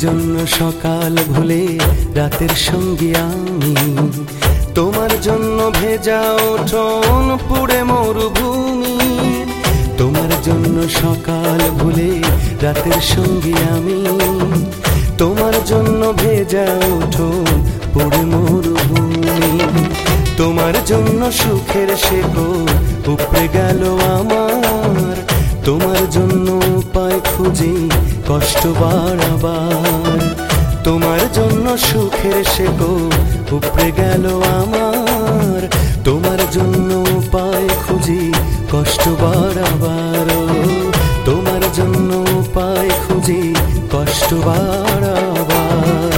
জন্য সকাল ভুলে রাতের সঙ্গী আমি, তোমার জন্য ভেজা উঠোন পুড়ে মরুভূমি। তোমার জন্য সকাল ভুলে রাতের সঙ্গী আমি, তোমার জন্য ভেজা উঠোন পুড়ে মরুভূমি। তোমার জন্য সুখের শেকড় উপড়ে গেল আমার, তোমার জন্য উপায় খুঁজি কষ্ট বাড়াবার। তোমার জন্য সুখের শেকড় উপড়ে গেল আমার, তোমার জন্য উপায় খুঁজি কষ্ট বাড়াবার। তোমার জন্য উপায় খুঁজি কষ্ট বাড়াবার।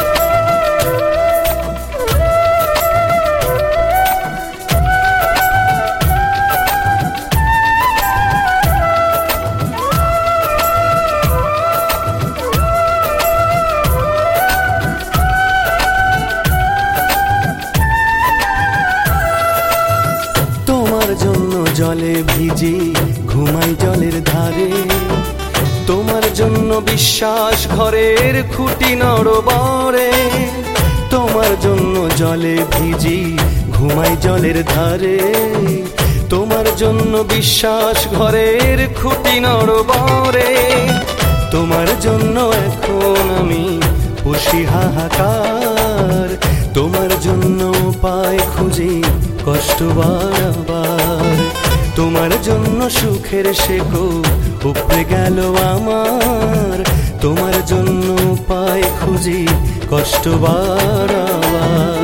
তোমার জন্য জলে ভিজি ঘুমাই জলের ধারে, তোমার জন্য বিশ্বাস ঘরের খুঁটি নড়বড়ে। তোমার জন্য জলে ভিজি ঘুমাই জলের ধারে, তোমার জন্য বিশ্বাস ঘরের খুঁটি নড়বড়ে। তোমার জন্য এখন আমি পুষি হাহাকার, তোমার জন্য উপায় খুঁজি কষ্ট বাড়াবার। তোমার জন্য সুখের শেকড় উপড়ে গেল আমার, তোমার জন্য উপায় খুঁজি কষ্ট বাড়াবার।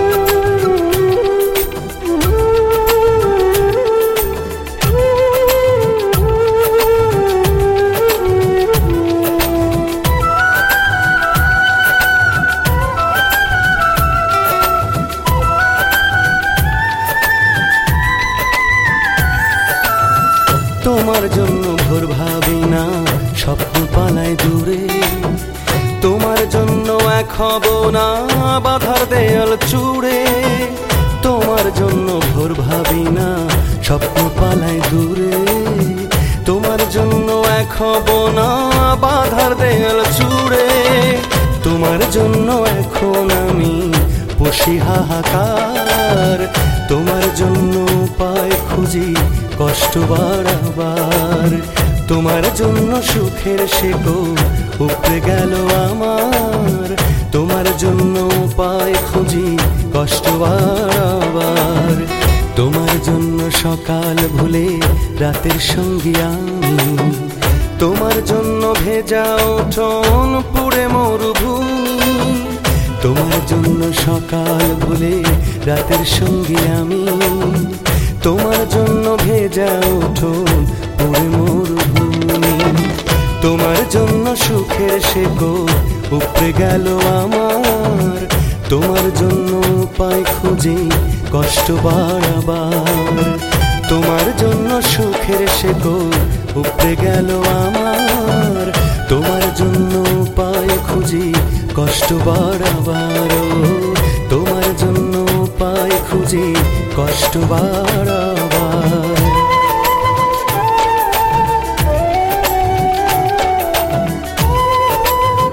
তোমার জন্য ভোর ভাবি না স্বপ্ন পালায় দূরে, তোমার জন্য এক হব না বাধার দেয়াল চূড়ে। তোমার জন্য ভোর ভাবি না স্বপ্ন পালায় দূরে, তোমার জন্য এক হব না বাধার দেয়াল চূড়ে। তোমার জন্য এখন আমি পুষি হাহাকার, তোমার জন্য উপায় খুঁজি কষ্ট বাড়াবার। তোমার জন্য সুখের শেকড় উপড়ে গেল আমার, তোমার জন্য উপায় খুঁজি কষ্ট বাড়াবার। তোমার জন্য সকাল ভুলে রাতের সঙ্গী আমি, তোমার জন্য ভেজা উঠোন পুড়ে মরুভূমি। তোমার জন্য সকাল ভুলে রাতের সঙ্গী আমি, তোমার জন্য ভেজা উঠোন পুড়ে মরুভূমি। তোমার জন্য সুখের শেকড় উপড়ে গেল আমার, তোমার জন্য উপায় খুঁজি কষ্ট বাড়াবার। তোমার জন্য সুখের শেকড় উপড়ে গেল আমার, তোমার জন্য উপায় খুঁজি কষ্ট বাড়াবার। তোমার জন্য উপায় খুঁজি কষ্ট বাড়াবার।